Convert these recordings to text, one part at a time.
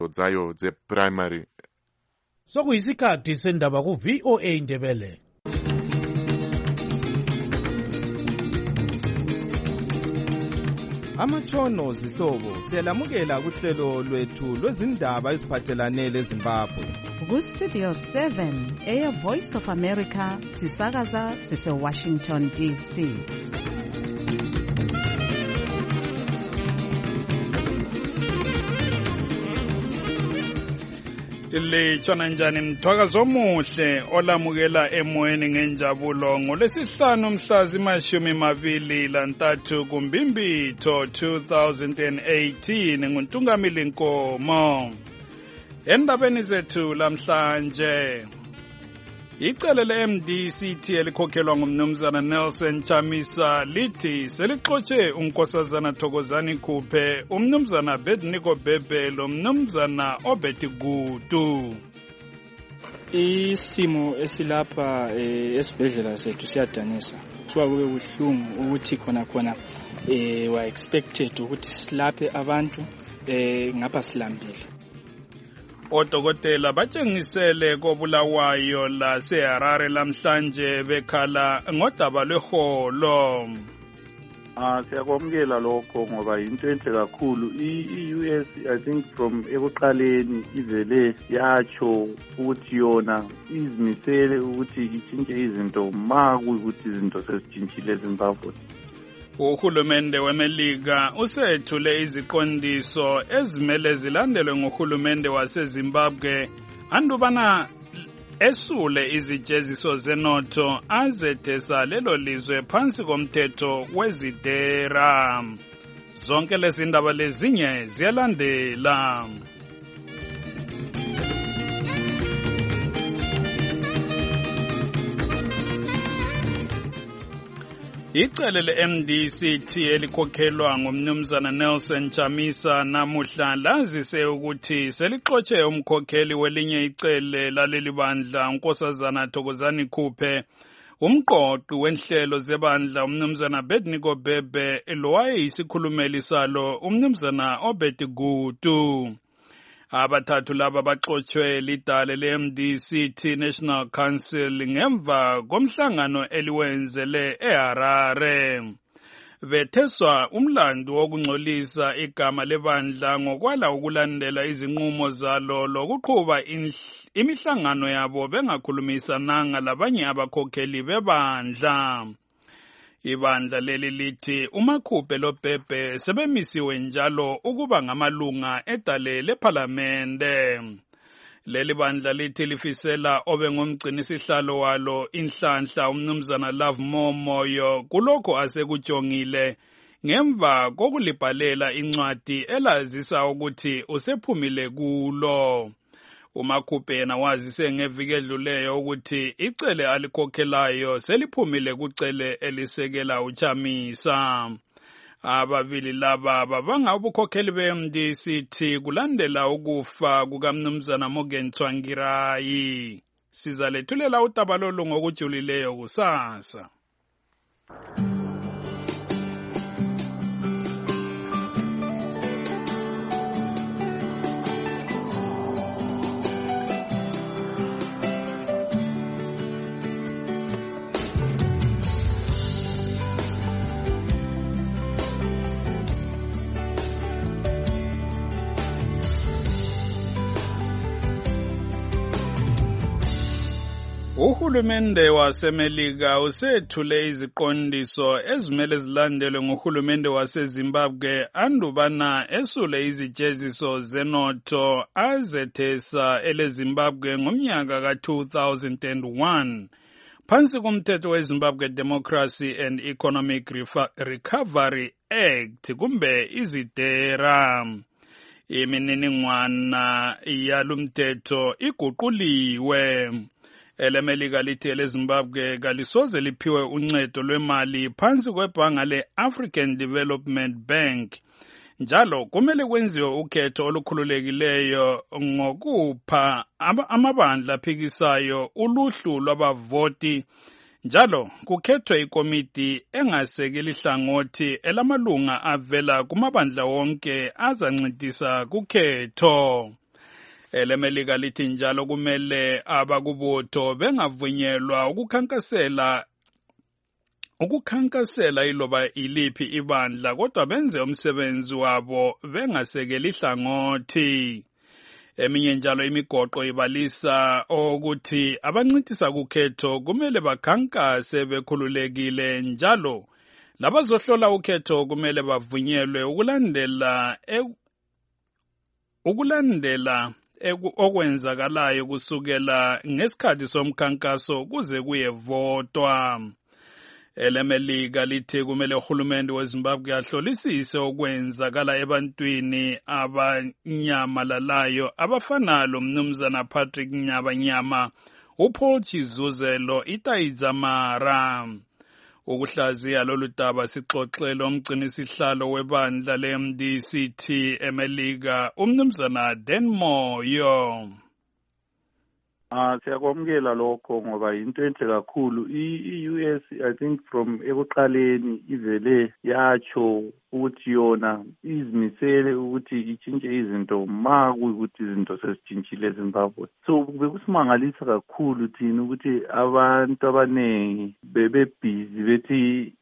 zayo ze-primary. Sokuyisikhathi sendaba ku-VOA Indebele. Amatshono zihlobo siyalamukela kuhlelo lwethu lwezindaba eziphathelane leZimbabwe. Ku-Studio 7 Air Voice of America sisakaza sise-Washington DC. Litshona njani mthwakazo omuhle olamukela emoyeni ngenjabulo ngolesihlanu mhla zima-23 kuMbimbitho 2018 nguNtungamili Nkomo. Endabeni zethu lamhlanje, icele le-MDCT elikhokhelwa ngumnumzana Nelson Chamisa lithi selixotshe unkosazana Thokozani Khuphe, umnumzana Bedniko Bebe lomnumzana Obeti Gutu. Isimo esilapha esibhedlela sethu siyadanisa. Kusuka kube buhlungu ukuthi khona wa expected ukuthi silaphe abantu ngapha silambile. Odokotela batshengisele koBulawayo laseHarare lamhlanje bekhala ngodaba lweholo. Siyakwamukela lokho ngoba into enhle kakhulu. I-US I think from ekuqaleni ivele yatsho ukuthi yona izimisele ukuthi itshintshe izinto ukuthi izinto sezitshintshile eZimbabwe. Uhulumende weMelika usethule iziqondiso ezimele zilandelwe nguhulumende waseZimbabwe andubana esule izijeziso zenotho azethesa lelo lizwe phansi komthetho wezidera. Zonke lezi ndaba lezinye ziyalandela. Icele le-MDCT elikhokhelwa ngumnumzana Nelson Chamisa namuhla lazise ukuthi selixotshe umkhokheli welinye icele laleli bandla unkosazana Thokozani Khuphe, umqoqi wenhlelo zebandla umnumzana Bedniko Bebe lowayeyisikhulumeli salo umnumzana Obeti Gutu. Abathathu laba baxotshwe lidale le-MDCT National Council ngemva komhlangano eliwenzele eHarare. Betheswa umlando wokungcolisa igama lebandla ngokwala ukulandela izinqumo zalo lokuqhuba imihlangano yabo bengakhulumisananga labanye abakhokheli bebandla. Ibandla leli lithi uMakhuphe loBhebhe sebemisiwe njalo ukuba ngamalunga edale lePhalamende. Leli bandla lithi lifisela obengumgcinisihlalo walo inhlanhla umnumzana Love Momoyo kulokho asekujongile ngemva kokulibhalela incwadi elazisa ukuthi usephumile kulo. uMakhuphe yena wazise ngeviki edluleyo ukuthi icele alikhokhelayo seliphumile kucele elisekela uChamisa. Ababili laba babanga ubukhokheli be-MDCT kulandela ukufa kukamnumzana Morgan Tsvangirai. Sizalethulela udaba lolu ngokujulileyo kusasa. Uhulumende waseMelika usethule iziqondiso ezimele zilandelwe nguhulumende waseZimbabwe andubana esule izijeziso zenotho azethesa eleZimbabwe ngomnyaka ka-2001 phansi kumthetho weZimbabwe Democracy and Economic Recovery Act kumbe izidera. Imininingwana yalumthetho iguquliwe. EleMelika lithi eleZimbabwe kalisoze liphiwe uncedo lwemali phansi kwebhanga le-African Development Bank. Njalo kumele kwenziwe ukhetho olukhululekileyo ngokupha amabandla aphikisayo uluhlu lwabavoti. Njalo kukhethwe ikomiti engasekeli hlangothi elamalunga avela kumabandla wonke azancedisa kukhetho. Elemelika lithi njalo kumele abakubutho bengavunyelwa ukukhankasela iloba iliphi ibandla kodwa benze umsebenzi wabo bengasekeli ihlangothi. Eminye njalo imigoqo ibalisa ukuthi abancitisa kukhetho kumele bakhankase bekhululekile njalo labazohlola ukhetho kumele bavunyelwe ukulandela okwenzakalayo kusukela ngesikhathi somkhankaso kuze kuyevotwa. Elemelika lithi kumele uhulumende weZimbabwe ahlolisise okwenzakala ebantwini abanyamalalayo abafana lomnumzana Patrick Nyabanyama, uPaul Chizuzelo, Itaiza Mara. Ukuhlaziya lolu daba sixoxele umgcinisihlalo webandla le-MDCT eMelika, umnumzana Dan Moyo. Siyakwamukela lokho ngoba into enhle kakhulu. I-US I think from ekuqaleni ivele yatsho ukuthi yona izimisele ukuthi itshintshe izinto ukuthi izinto sezitshintshile eZimbabwe. So bekusimangalisa kakhulu thina ukuthi abantu abaningi bebebhizi bethi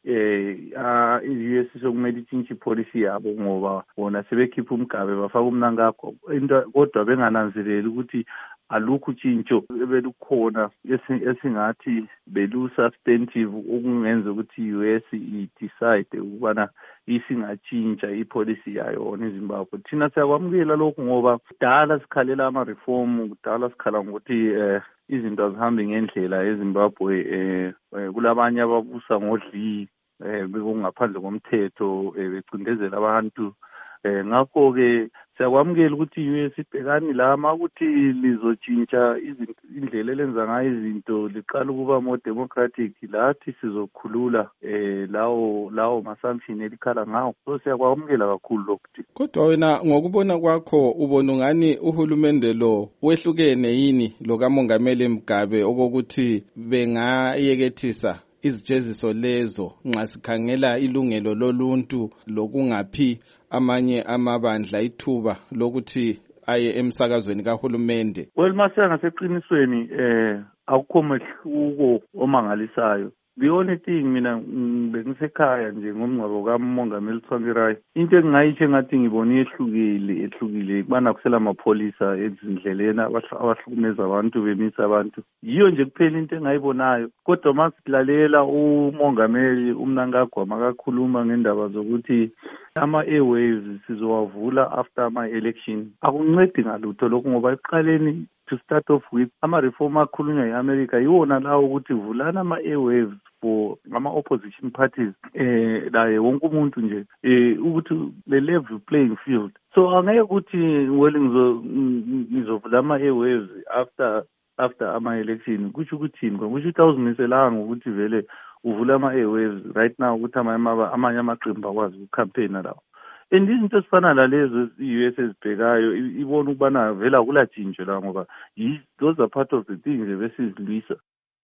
i-US sokumele itshintshe ipolicy yabo ngoba bona sebekhipha umgabe bafaka umnankakho kodwa bengananzeleli ukuthi alukho utshintsho ebelukhona esingathi belu-substantive okungenza ukuthi i-US i-decide ukubana isingatshintsha ipolicy yayo eZimbabwe. Thina siyakwamukela lokhu ngoba kudala sikhalela ama-reform, kudala sikhala ngokuthi izinto azihambi ngendlela eZimbabwe. Kulabanye ababusa ngodli bekungaphandle komthetho becindezela abantu. Ngakho-ke siyakwamukela ukuthi i-US ibhekani lama ukuthi lizotshintsha indlela elenza ngayo izinto liqala ukuba more democratic, lathi sizokhulula lawo ma-sanction elikhala ngawo. So siyakwamukela kakhulu lokhu. Kodwa wena ngokubona kwakho ubona ngani uhulumende lo wehlukene yini lokamongameli Mugabe okokuthi bengayekethisa izijeziso lezo nxa sikhangela ilungelo loluntu lokungaphi amanye amabandla ithuba lokuthi aye emsakazweni kahulumende? Well, mase ngaseqinisweni akukho mehluko omangalisayo. The only thing mina bengisekhaya nje ngomngcwabo kaMongameli Tsvangirai, into engingayitsho engathi ngibone ehlukile kubana kusela amapholisa ezindleleni abahlukumeza abantu bemisa abantu. Yiyo nje kuphela into engayibonayo. Kodwa masilalela uMongameli uMnangagwa makakhuluma ngendaba zokuthi ama-airwaves sizowavula after ama-election, akuncedi ngalutho lokhu ngoba ekuqaleni to start off with ama-reform akhulunywa yi-America yiwona lawo ukuthi vulana ama-airwaves for ama-opposition parties laye wonke umuntu nje ukuthi le-level playing field. So angeke ukuthi ngizovula ama-airwaves after ama-election kusho ukuthini? Kusho ukuthi awuzimiselanga ukuthi vele uvula ama-airwaves right now ukuthi amanye amaqembu akwazi ukucampaigna lawo. And izinto ezifana lalezo i-US ezibhekayo ibona ukubana vele akulatshintsho la ngoba those are part of the things ebesizilwisa.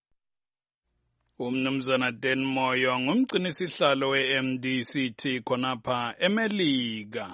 Umnumzana Dan Moyo ngumgcinisihlalo we-MDCT khonapha eMelika.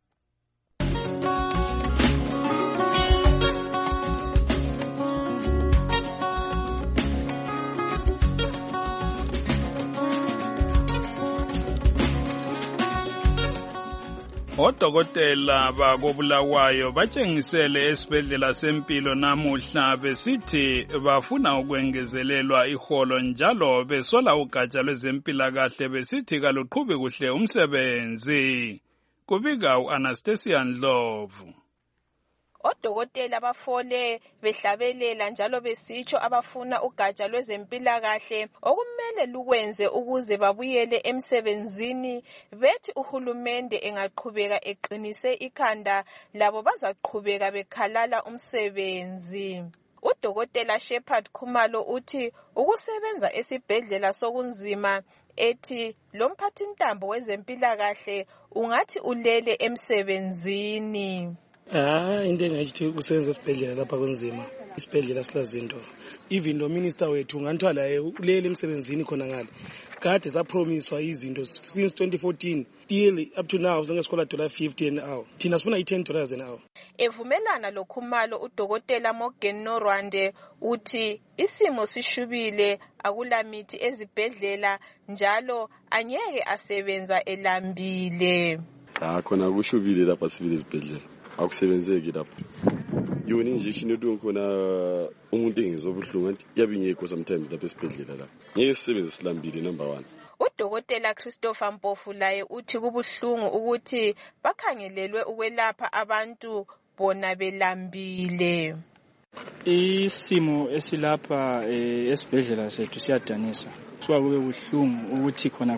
Odokotela bakobulawayo batshengisele esibhedlela sempilo namuhla besithi bafuna ukwengezelelwa iholo njalo besola ugatsha lwezempilakahle besithi kaluqhubi kuhle umsebenzi. Kubika u-Anastasia Ndlovu. Odokotela bafole behlabelela njalo besitsho abafuna ugatsha lwezempilakahle okumele lukwenze ukuze babuyele emsebenzini. Bethi uhulumende engaqhubeka eqinise ikhanda labo bazaqhubeka bekhalala umsebenzi. Udokotela Shepard Khumalo uthi ukusebenza esibhedlela sokunzima, ethi lo mphathintambo wezempilakahle ungathi ulele emsebenzini. Into engayithi ukusebenza esibhedlela lapha kunzima. Isibhedlela silazinto. Even lo minister wethu nganithiwa laye ulele emsebenzini khona ngale. Kade zapromiswa izinto since 2014 till up to now sonke sikhola $50 an hour. Thina sifuna $10 an hour. Evumelana lokhumalo udokotela Morgan Norwande uthi isimo sishubile akulamithi ezibhedlela njalo anyeke asebenza elambile. Khona kushubile lapha sibili ezibhedlela. Akusebenzeki lapha. Yona injection edu khona umuntu engizobuhlungu anti yabingekho sometimes lapha esibhedlela la. Ngeke sisebenze silambile number 1. Udokotela Christopher Mpofu laye uthi kubuhlungu ukuthi bakhangelelwe ukwelapha abantu bona belambile. Isimo esilapha esibhedlela sethu siyadanisa. Kube buhlungu ukuthi khona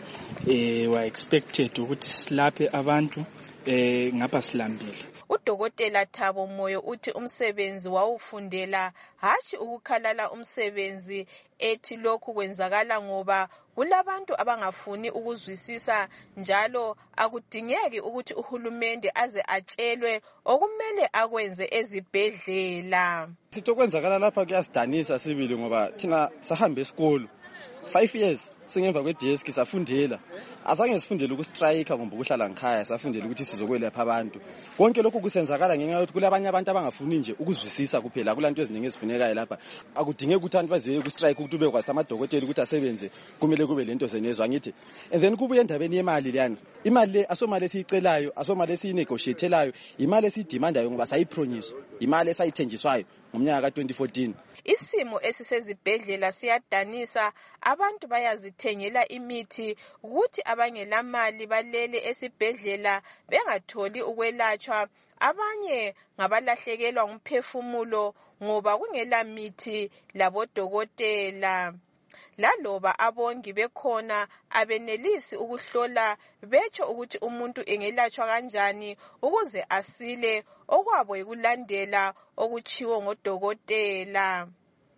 wa expected ukuthi silaphe abantu ngapha silambile. Udokotela Thabo Moyo uthi umsebenzi wawufundela hatshi ukukhalala umsebenzi ethi lokhu kwenzakala ngoba kulabantu abangafuni ukuzwisisa njalo akudingeki ukuthi uhulumende aze atshelwe okumele akwenze ezibhedlela. Sitho kwenzakala lapha kuyasidanisa sibili ngoba thina sahambe esikolo 5 years singemva kwedesk safundela azange sifundele ukustrike ngoba ukuhlala ngikhaya safundela ukuthi sizokwelapha abantu konke lokho kusenzakala ngenxa yokuthi kulabanye abantu abangafuni nje ukuzwisisa kuphela kulanto eziningi ezifunekayo lapha akudingeki ukuthi abantu baziye kustrike ukuthi ube kwazi amadokotela ukuthi asebenze kumele kube lento zenezwa ngithi and then kubuye endabeni yemali leyani imali le asomali esiyicelayo asomali esinegotiatelayo imali esidemandayo ngoba sayipromise imali esayithenjiswayo ngomnyaka ka2014. Isimo esisezibhedlela siyadanisa abantu bayazithengela imithi ukuthi abangelamali balele esibhedlela bengatholi ukwelatshwa abanye ngabalahlekelwa ngumphefumulo ngoba kungela mithi labodokotela. Laloba abongi bekhona abenelisi ukuhlola betsho ukuthi umuntu engelatshwa kanjani ukuze asile okwabo ikulandela okuchiwo ngodokotela.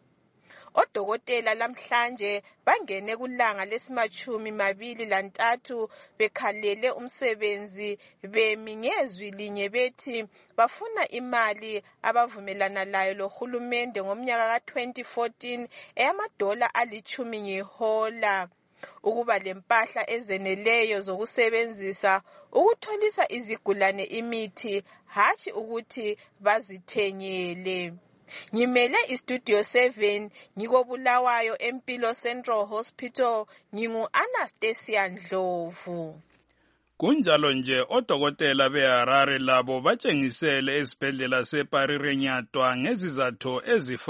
Odokotela lamhlanje bangene kulanga lesimachumi 23 bekhalele umsebenzi beminyezwi linye bethi bafuna imali abavumelana layo lohulumende ngomnyaka ka2014 eyamadola $10 ngehola ukuba lempahla ezeneleyo zokusebenzisa ukutholisa izigulane imithi hatshi ukuthi bazithengele. Ngimele istudio 7 ngikobulawayo eMpilo Central Hospital ngingu-Anastasia Ndlovu. Kunjalo nje odokotela beHarare labo batshengisele esibhedlela seParirenyatwa ngezizathu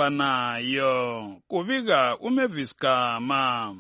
ezifanayo. Kubika uMavis Gama.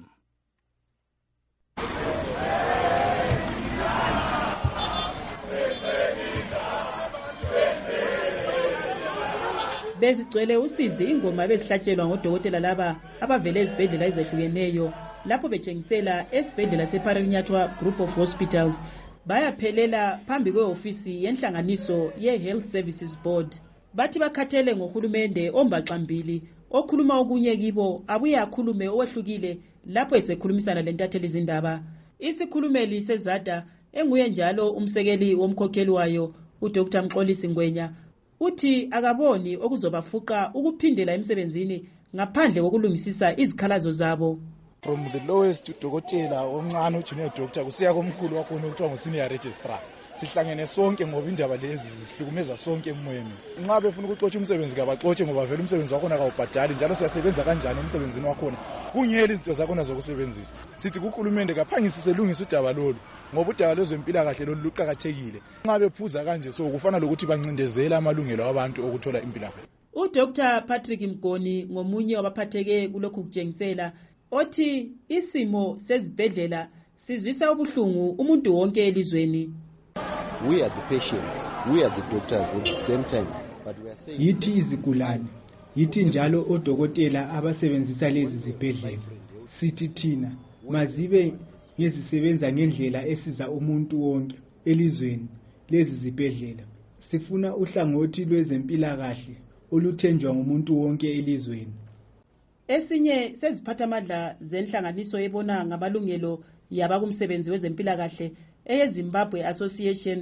Bezigcwele usizi ingoma bezihlatshelwa ngodokotela laba abavele ezibhedlela ezehlukeneyo lapho betshengisela esibhedlela seParirenyatwa Group of Hospitals bayaphelela phambi kweofisi yenhlanganiso ye-Health Services Board. Bathi bakhathele ngohulumende ombaxambili okhuluma okunye kibo abuye akhulume owehlukile lapho esekhulumisana lentatheli izindaba. Isikhulumeli sezada enguye njalo umsekeli womkhokheli wayo uDr. Mxolisi Ngwenya uthi akaboni okuzobafuqa ukuphindela emsebenzini ngaphandle kokulungisisa izikhalazo zabo. From the lowest udokotela omncane ujunior doctor kusiya komkhulu wakhona ukuthiwa ngu-senior registrar sihlangene sonke ngoba indaba lezi zihlukumeza sonke emoyeni. Nxa befuna ukuxotsha umsebenzi kabaxotshe ngoba vele umsebenzi wakhona akawubhadali njalo siyasebenza kanjani emsebenzini wakhona kungela izinto zakhona zokusebenzisa. Sithi kuhulumende kaphangisise lungisa udaba lolu ngoba udaba lwezempilakahle lolu luqakathekile. Nxa bephuza kanje so kufana lokuthi bancindezela amalungelo abantu okuthola impilakahle. uDr. Patrick Mgoni ngomunye wabaphatheke kulokhu kutshengisela othi isimo sezibhedlela sizwisa ubuhlungu umuntu wonke elizweni. We are the patients, we are the doctors at the same time, but we are saying yithi izigulane yithi njalo odokotela abasebenzisa lezi zibhedlela sithi thina mazibe ngezisebenza ngendlela esiza umuntu wonke elizweni lezi zibhedlela. Sifuna uhlangothi lwezempilakahle oluthenjwa ngumuntu wonke elizweni. Esinye seziphathamandla zenhlanganiso ebona ngamalungelo yabakumsebenzi wezempilakahle eyeZimbabwe Association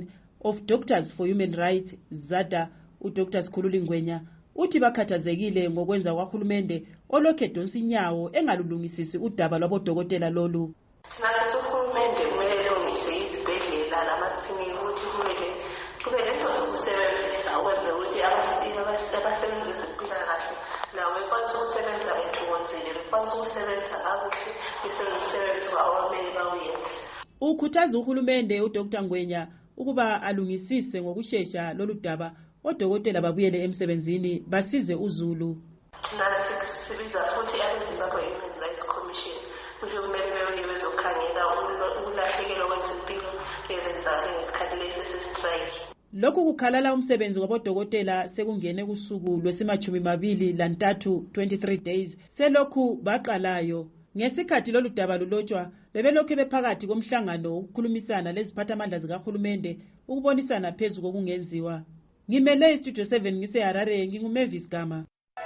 of Doctors for Human Rights ZADA uDr Sikhululi Ngwenya uthi bakhathazekile ngokwenza kwahulumende olokhe edonsa inyawo engalulungisisi udaba lwabodokotela lolu. Thina uhulumende kumele lungise izibhedlela lamaklinikhi ukuthi kube lento zokusebenzisa ukwenza ukuthi abasebenzi bezempilakahle nawe bekwanise ukusebenza bethokozile, bekwanise ukusebenza kakuhle umsebenzi wawo kumele bawenze. Ukhuthaza uhulumende uDr Ngwenya ukuba alungisise ngokushesha lolu daba odokotela babuyele emsebenzini basize uZulu. Thina sibiza futhi abeZimbabwe Human Rights Commission ukuthi kumele bezokhangela ukulahlekelwa kwezempilo ezenzakala ngesikhathi lesi sestrike. Lokhu kukhalala umsebenzi wabodokotela sekungene kusuku lwesi-23 23 days selokhu baqalayo. Ngesikhathi lolu daba lulotshwa bebelokhu bephakathi komhlangano wokukhulumisana leziphathamandla zikahulumende ukubonisana phezu kokungenziwa. Ngimele iStudio 7 ngiseHarare nginguMavis Gama.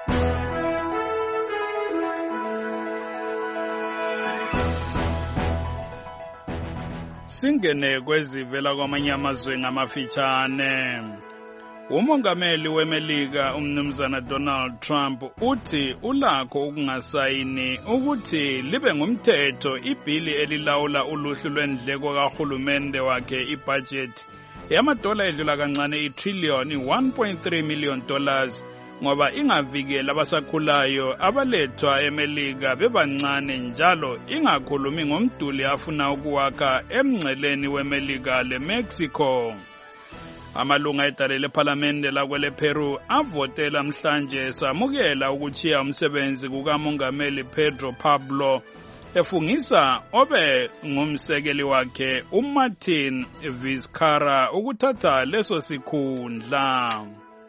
Singene kwezivela kwamanye amazwe ngamafitshane. Umongameli weMelika umnumzana Donald Trump uthi ulakho ukungasayini ukuthi libe ngumthetho ibhili elilawula uluhlu lwendleko kahulumende wakhe ibudget yamadola edlula kancane i-trillion $1.3 million ngoba ingavikela abasakhulayo abalethwa eMelika bebancane njalo ingakhulumi ngomduli afuna ukuwakha emngceleni weMelika leMexico. Amalunga edale lephalamende lakwele Peru avotela mhlanje samukela ukuchiya umsebenzi kukamongameli Pedro Pablo efungisa obe ngumsekeli wakhe uMartin Vizcarra ukuthatha leso sikhundla.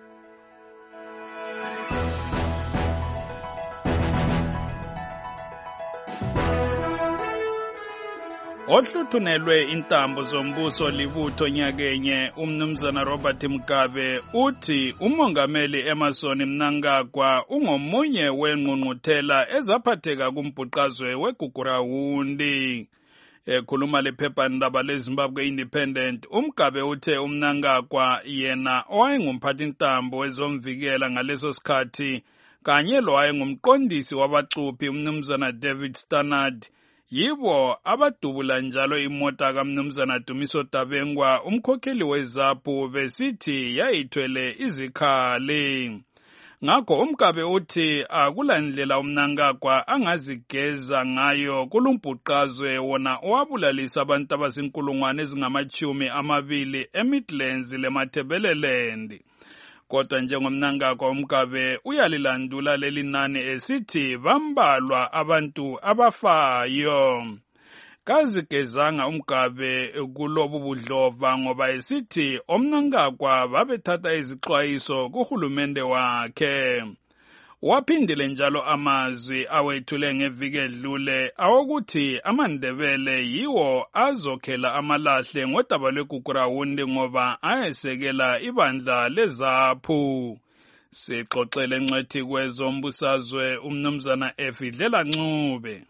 Ohluthunelwe intambo zombuso libutho nyakenye umnumzana Robert Mugabe uthi umongameli Emmerson Mnangagwa ungomunye wenqunquthela ezaphatheka kumbhuqazwe weGugurahundi. Ekhuluma lephephandaba leZimbabwe Independent, uMgabe uthe uMnangagwa yena owayengumphathintambo wezomvikela ngaleso sikhathi kanye lo wayengumqondisi wabacuphi umnumzana David Stannard yibo abadubula njalo imota kaMnumzana Dumiso Dabengwa umkhokheli weZAPU besithi yayithwele izikhali. Ngakho uMgabe uthi akulandlela uMnangagwa angazigeza ngayo kulumbhuqazwe wona owabulalisa abantu abazinkulungwane ezingama-20 eMidlands leMatabeleland. Kodwa njengomNangagwa uMgabe uyalilandula leli nani esithi bambalwa abantu abafayo. Kazigezanga uMgabe kulobu budlova ngoba esithi omNangagwa babethatha izixwayiso kuhulumende wakhe. Waphindile njalo amazwi awethule ngeviki edlule awokuthi amaNdebele yiwo azokhela amalahle ngodaba lweGugurahundi ngoba ayesekela ibandla leZAPU. Sixoxele ngcwethi kwezombusazwe umnumzana Efidlela Ncube.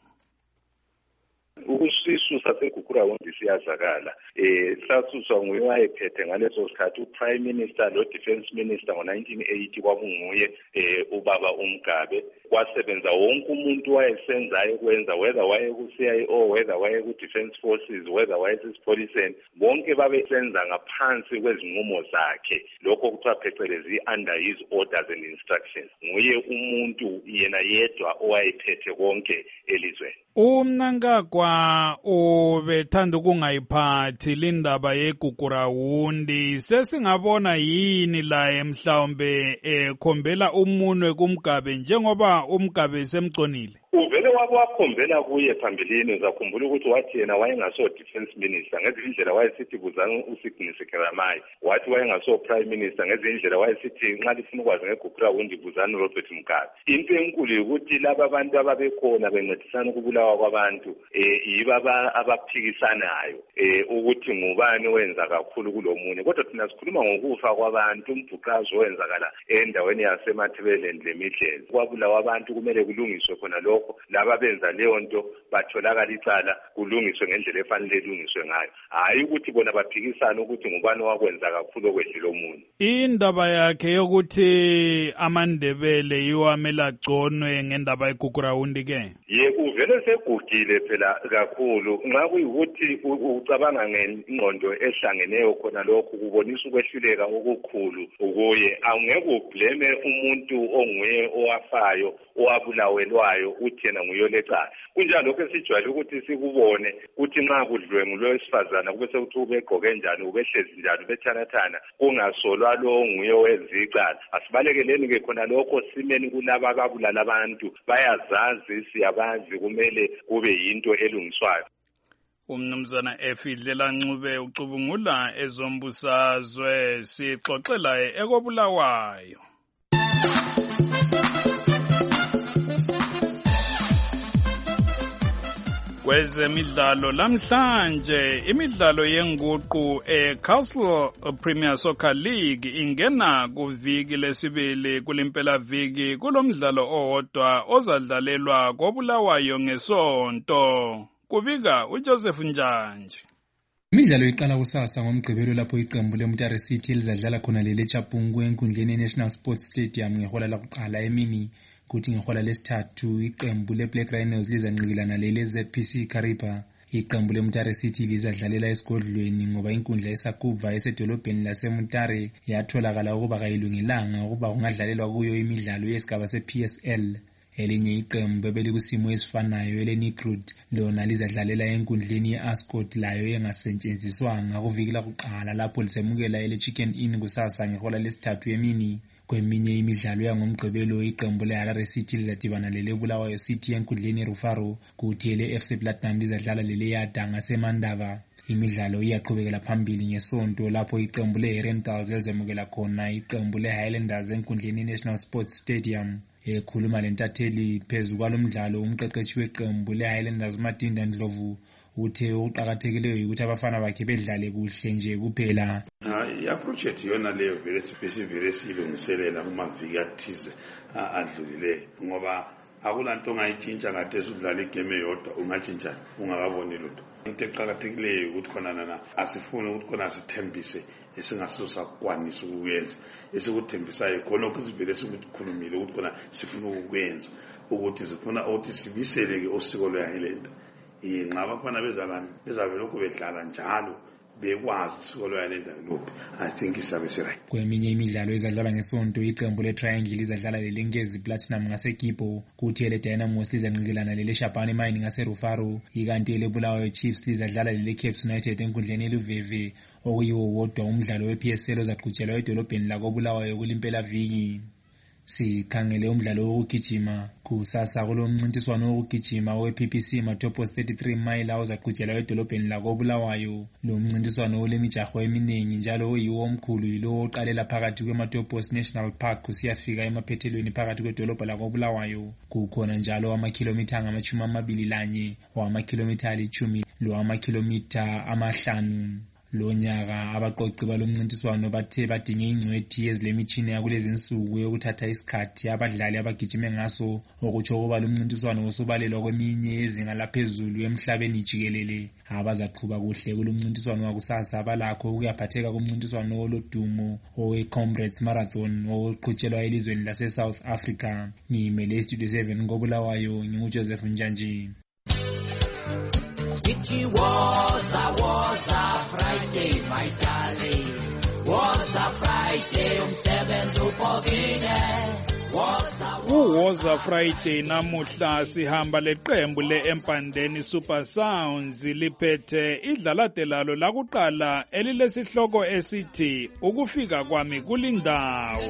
Ukusisu saseGugurahundi siyazakala. Sasuswa nguye wayephethe ngaleso sikhathi uPrime Minister lo Defense Minister ngo1980 kwakunguye ubaba uMgabe. Kwasebenza wonke umuntu wayesenzayo kwenza whether waye ku-CIO, whether waye ku-Defense Forces, whether waye sisipholiseni, bonke babesenza ngaphansi kwezinqumo zakhe. Lokho kuthiwa phecelezi under his orders and instructions. Nguye umuntu yena yedwa owayephethe konke elizweni. uMnangagwa ubethanda ukungayiphathi lindaba yeGugurahundi. Sesingabona yini la mhlawumbe ekhombela umunwe kuMgabe njengoba uMgabe semconile? Uvele wakhombela kuye phambilini. Uzakhumbula ukuthi wathi yena wayengaso defense minister ngezindlela wayesithi buzana uSignisekeramai, wathi wayengaso prime minister ngezindlela wayesithi nxa lifuna ukwazi ngeGugurahundi buzana uRobert Mugabe. Into enkulu ukuthi laba abantu ababekhona bencedisana ukubulawa kwabantu yiba abaphikisanayo ukuthi ngubani wenza kakhulu kulomunye. Kodwa thina sikhuluma ngokufa kwabantu, umbhuqazo wenzakala endaweni yaseMatabeleland leMidlands. Kwabulawa abantu kumele kulungiswe khona lokho. Laba ababenza leyo nto batholakala icala kulungiswe ngendlela efanele ilungiswe ngayo, hayi ukuthi bona baphikisana ukuthi ngubani wakwenza kakhulu okwedlula omunye. Indaba yakhe yokuthi amaNdebele yiwo amele agconwe ngendaba yeGugurawundi ke uvele segugile phela kakhulu nxa kuyikuthi ucabanga ngengqondo ehlangeneyo khona lokhu kubonisa ukwehluleka okukhulu ukuye. Awungeke ublame umuntu onguye owafayo owabulawelwayo uthi yena nguye olecala. Kunjalo lokho esijwayele ukuthi sikubone ukuthi nxa kudlwengulwe owesifazana kube sekuthi ubegqoke njani, ubehlezi njani, ubethanathana, kungasolwa lo nguye owenza icala. Asibalekeleni ke khona lokho simeni kulaba ababulala abantu, bayazazi siyabazi, kumele kube yinto elungiswayo. Umnumzana Efidlela Ncube ucubungula ezombusazwe, sixoxela ekobulawayo. Kwezemidlalo lamhlanje imidlalo yenguqu eCastle Premier Soccer League ingena kuviki lesibili kulimpela viki kulomdlalo owodwa ozadlalelwa kobulawayo ngesonto. Kubika uJoseph Njanje. Imidlalo iqala kusasa ngoMgqibelo lapho iqembu leMutare City lizadlala khona leChapungu enkundleni yeNational Sports Stadium ngehola lakuqala emini. Kuthi ngehola lesithathu iqembu leBlack Rhinos lizanqikilana leZPC Kariba. Iqembu leMutare City lizadlalela esigodlweni ngoba inkundla yeSakuva esedolobheni laseMutare yatholakala ukuba kayilungelanga ukuba kungadlalelwa kuyo imidlalo yesigaba sePSL. Elinye iqembu ebelikusimo esifanayo eleNigrud lona lizadlalela enkundleni yeAscot layo engasetshenziswanga kuviki lakuqala lapho lisemukela eleChicken Inn kusasa ngehola lesithathu emini. Kweminye imidlalo yangoMgqibelo iqembu leHarare City lizadibana leBulawayo City enkundleni yeRufaro, kuthi leFC Platinum lizadlala leYada ngaseMandava. Imidlalo iyaqhubekela phambili ngesonto lapho iqembu leHerentals lizemukela khona iqembu leHighlanders enkundleni yeNational Sports Stadium. Ekhuluma lentatheli phezu kwalomdlalo umqeqeshi weqembu leHighlanders Madinda Ndlovu uthe uqhakathekileyo ukuthi abafana bakhe bedlale kuhle nje kuphela. I-approach yethu yona leyo vele silungiselela kumaviki athize adlulileyo ngoba akulanto ongayitshintsha ngathi udlala igame eyodwa ungatshintsha ungakaboni lutho. Into eqhakathekileyo ukuthi khona asifuni ukuthi khona sithembise esingasakwanisa ukuyenza, esikuthembisayo khona ukuthi vele sikukhulumile ukuthi khona sifuna ukukwenza, ukuthi sifuna ukuthi sibiseleke osiko lweHighland. Nxa abafana bezabelokhu bedlala njalo bekwazi usiko lweHighland luphi, I think isabe siright. Kweminye imidlalo ezadlala ngesonto iqembu leTriangle lizadlala leLengezi Platinum ngaseKipo, kuthi leDynamos lizanqikilana leShabane Mine ngaseRufaro, ikanti leBulawayo Chiefs lizadlala leCapes United enkundleni yeLuveve, okuyiwo wodwa umdlalo wePSL ozaqhutshelwa edolobheni lakoBulawayo kulimpela viki. Sikhangele umdlalo wokugijima kusasa kulomncintiswano wokugijima wePPC Matopos 33 mile ozaqhutshelwa edolobheni lakoBulawayo. Lo mncintiswano olemijaho eminingi njalo oyiwo omkhulu yilo oqalela phakathi kweMatopos National Park kusiyafika emaphethelweni phakathi kwedolobha lakoBulawayo. Kukhona njalo amakhilomitha angama-21 owama-kilomitha ali-10 lowama-kilomitha amahlanu. Lo nyaka abaqoqi balomncintiswano bathe badinge ingcwethi ezilemitshini yakulezinsuku yokuthatha isikhathi abadlali abagijime ngaso, okutsho ukuba lo mncintiswano usubalelwa kweminye yezinga laphezulu emhlabeni jikelele. Abazaqhuba kuhle kulo mncintiswano wakusasa abalakho ukuyaphatheka kumncintiswano olodumo owe-Comrades Marathon oqhutshelwa elizweni lase-South Africa. Ngimele iStudio 7 koBulawayo, nginguJoseph Njanje. It was a Friday, my darling. Was a Friday, umsebenzi upokile. Woza Friday namuhla sihamba leqembu leEmpandeni Super Sounds liphethe idlalade lalo lakuqala elilesihloko esithi ukufika kwami kulindawo.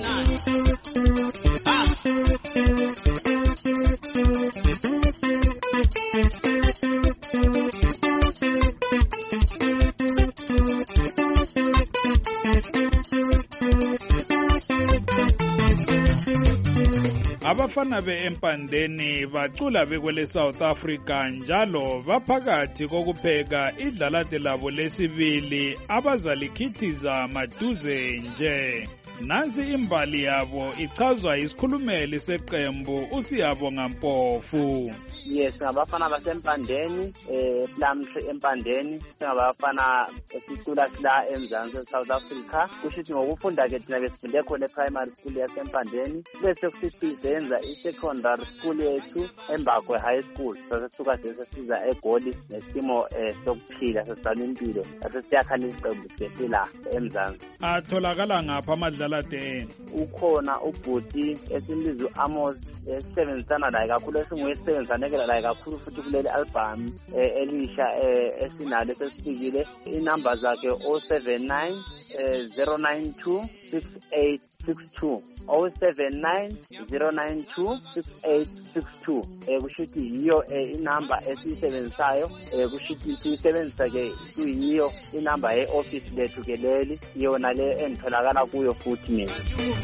Abafana beEmpandeni bacula bekwele South Africa njalo baphakathi kokupheka idlalade labo lesibili abazalikhithiza maduze nje. Nansi imbali yabo ichazwa isikhulumeli seqembu uSiyabonga Mpofu. Yes, ngabafana basempandeni, Plumtree empandeni, ngabafana esicula sila eMzansi South Africa. Kushithi ngokufunda ke thina besifunde khona primary school yasempandeni, bese kusithi senza i-secondary school yethu eMbakwe High School. Sasisuka sesiza eGoli nesimo sokuphila sesizama impilo. Sasiyakhala iqembu sesila eMzansi. Atholakala ngapha amadlalateni. Ukhona ubhuti esimbiza Amos esebenzisana naye kakhulu esinguyisebenzisana naye kakhulu futhi kuleli album elisha esinalo sesifikile. Inamba zakhe 079 092 6862 079 092 6862. Kushithi yiyo inamba esiyisebenzisayo, kushithi siyisebenzisa ke kuyiyo inamba ye-office lethu ke leli, yona le engitholakala kuyo futhi mina.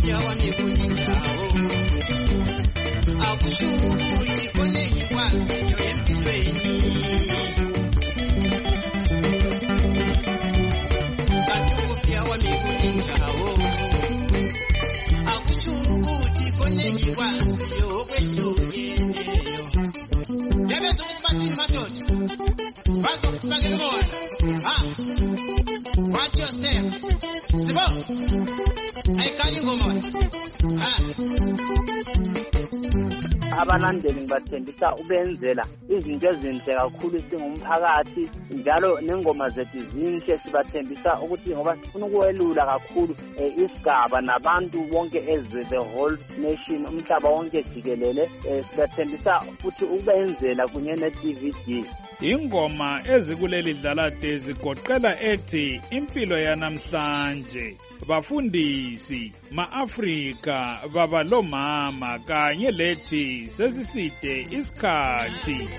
Akushukuthi koneki kwaziyo empilweni kanti ukufika kwami kuninjawo. Akushukuthi koneki kwaziyo okwehlukeneyo. Yabezo ukuthi bathini madoda bazokufakela bona. Watch your step. Sibo ayikali ngoma. Abalandeli ngibathembisa ubenzela izinto ezinhle kakhulu singumphakathi, njalo nengoma zethu zinhle sibathembisa ukuthi ngoba sifuna ukwelula kakhulu isigaba nabantu bonke ezwe the whole nation, umhlaba wonke jikelele. Sibathembisa futhi ubenzela kunye ne-DVD. Ingoma ezikuleli dlalade zigoqela ethi impilo yanamhlanje, bafundisi, ma-Afrika, baba lomama, kanye lethi sesiside isikhathi.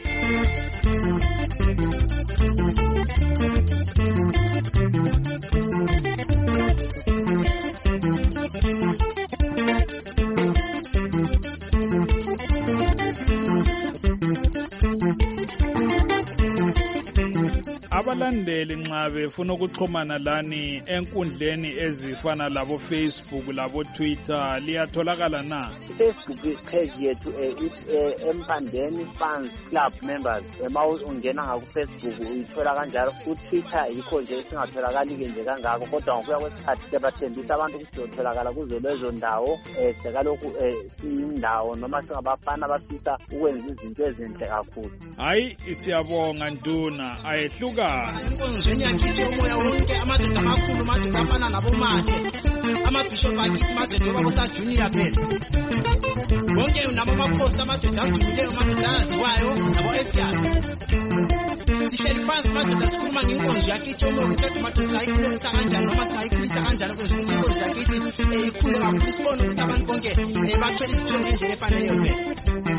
Abalandeli nxa befuna ukuxhumana lani enkundleni ezifana labo Facebook labo Twitter liyatholakala na? Facebook page yethu Empandeni Fans Club Members. Uma ungena ngaku Facebook uyithola kanjalo. Ku Twitter yikho nje singatholakali nje kangako, kodwa ngokuya kwesikhathi siyabathembisa abantu ukuthi utholakala kuzo lezo ndawo. Sekalokhu indawo noma singabafana abafisa ukwenza izinto ezinhle kakhulu. Hayi siyabonga Nduna ayehluka. Enkonzweni yakithi umoya wonke amadoda amakhulu, amadoda afana nabomate, amabishop akithi amadoda babasa junior phela. Bonke nabo amakhosi amadoda adumileyo, amadoda aziwayo nabo efias. Sihleli phansi amadoda sikhuluma ngenkonzo yakithi ukuthi amadoda singayikhulisa kanjani noma singayikhulisa kanjani kwenza ukuthi inkonzo yakithi ikhule kakhulu, sibone ukuthi abantu bonke bathola isiphiwo ngendlela efaneleyo phela.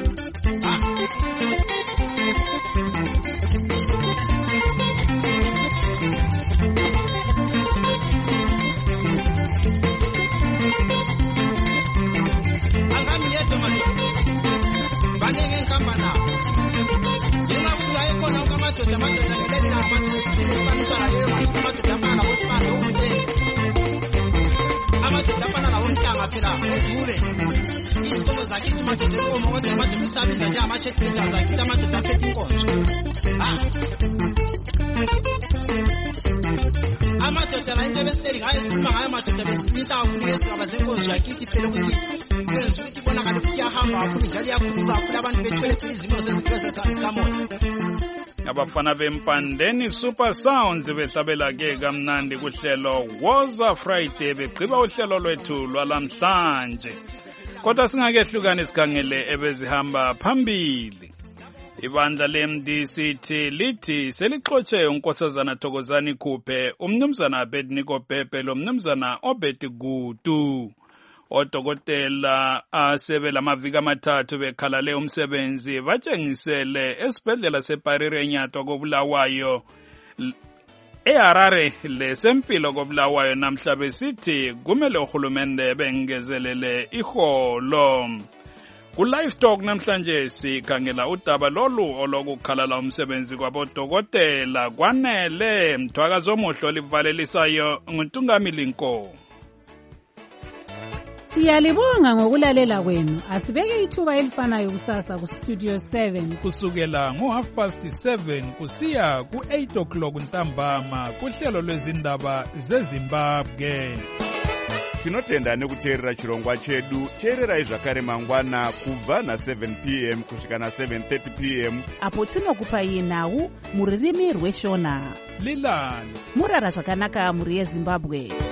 Amadoda la into besiteli ngayo sikhuluma ngayo amadoda besimisa kakhulu esingabazenkonzo yakithi phela ukuthi kwenza ukuthi ibonakale ukuthi iyahamba kakhulu njalo iyakhuluma kakhulu, abantu bethwele phela izimo zezimpilo zikamoya. Abafana bempandeni Super Sounds behlabela ke kamnandi kuhlelo Woza Friday begqiba uhlelo lwethu lwalamhlanje. Kodwa singakehlukani sikhangele ebezihamba phambili. Ibandla leMDCT lithi selixotshe unkosazana Thokozani Khuphe, umnumzana Abednego Pepe lo mnumzana Obed Gutu. Odokotela asebela amaviki amathathu bekhalale umsebenzi batshengisele esibhedlela seParire eNyatwa koBulawayo eHarare lesempilo koBulawayo namhla besithi kumele uhulumende bengezelele iholo. Ku-Live Talk namhlanje sikhangela udaba lolu olokukhalala umsebenzi kwabodokotela kwanele mthwakazi omuhle olivalelisayo nguNtungamili Nkomo. Siyalibonga ngokulalela kwenu. Asibeke ithuba elifanayo kusasa ku Studio 7 kusukela ngo7:30 kusiya ku8 ntambama kuhlelo lwezindaba zeZimbabwe. Tinotenda nekuteerera chirongwa chedu. Teererai zvakare mangwana kubva na7 p.m. kusvika na7:30 p.m. apo tinokupai nhau muririmi rweshona. Lilani murara zvakanaka muri yeZimbabwe.